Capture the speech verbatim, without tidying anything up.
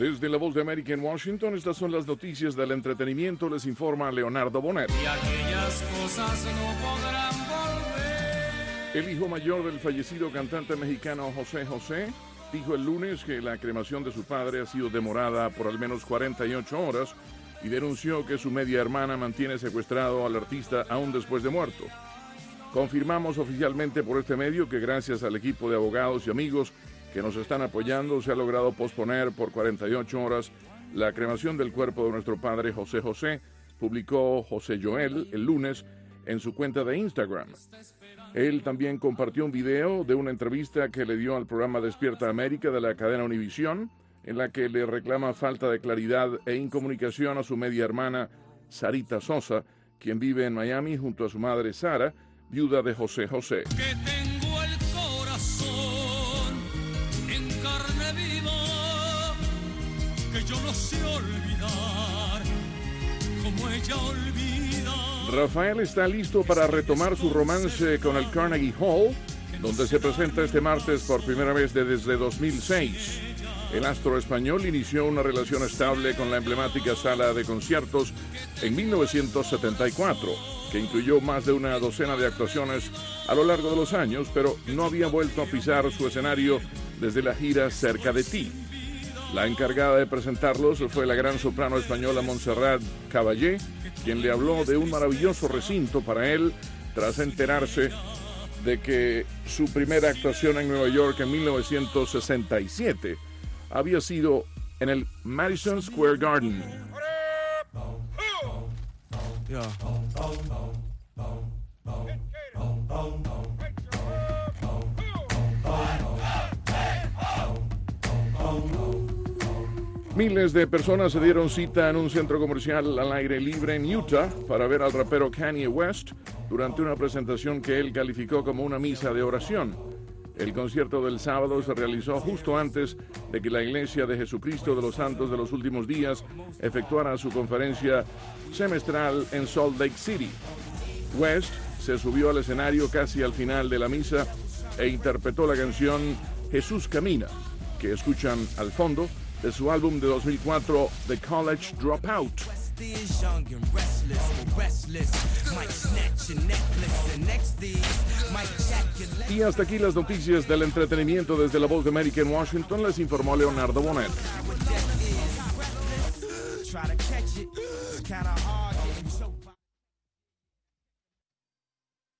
Desde la Voz de América en Washington, estas son las noticias del entretenimiento, les informa Leonardo Bonet. Y aquellas cosas no podrán volver. El hijo mayor del fallecido cantante mexicano José José dijo el lunes que la cremación de su padre ha sido demorada por al menos cuarenta y ocho horas y denunció que su media hermana mantiene secuestrado al artista aún después de muerto. Confirmamos oficialmente por este medio que gracias al equipo de abogados y amigos que nos están apoyando, se ha logrado posponer por cuarenta y ocho horas la cremación del cuerpo de nuestro padre José José, publicó José Joel el lunes en su cuenta de Instagram. Él también compartió un video de una entrevista que le dio al programa Despierta América de la cadena Univisión, en la que le reclama falta de claridad e incomunicación a su media hermana Sarita Sosa, quien vive en Miami junto a su madre Sara, viuda de José José. Que tengo el corazón en carne viva, que yo no sé olvidar como ella olvida. Rafael está listo para retomar su romance con el Carnegie Hall, donde se presenta este martes por primera vez desde dos mil seis. El astro español inició una relación estable con la emblemática sala de conciertos en mil novecientos setenta y cuatro, que incluyó más de una docena de actuaciones a lo largo de los años, pero no había vuelto a pisar su escenario desde la gira Cerca de ti. La encargada de presentarlos fue la gran soprano española Montserrat Caballé, quien le habló de un maravilloso recinto para él tras enterarse de que su primera actuación en Nueva York en mil novecientos sesenta y siete había sido en el Madison Square Garden. Yeah. Miles de personas se dieron cita en un centro comercial al aire libre en Utah para ver al rapero Kanye West durante una presentación que él calificó como una misa de oración. El concierto del sábado se realizó justo antes de que la Iglesia de Jesucristo de los Santos de los Últimos Días efectuara su conferencia semestral en Salt Lake City. West se subió al escenario casi al final de la misa e interpretó la canción Jesús Camina, que escuchan al fondo, de su álbum de dos mil cuatro, The College Dropout. Y hasta aquí las noticias del entretenimiento desde la Voz de América en Washington, les informó Leonardo Bonet.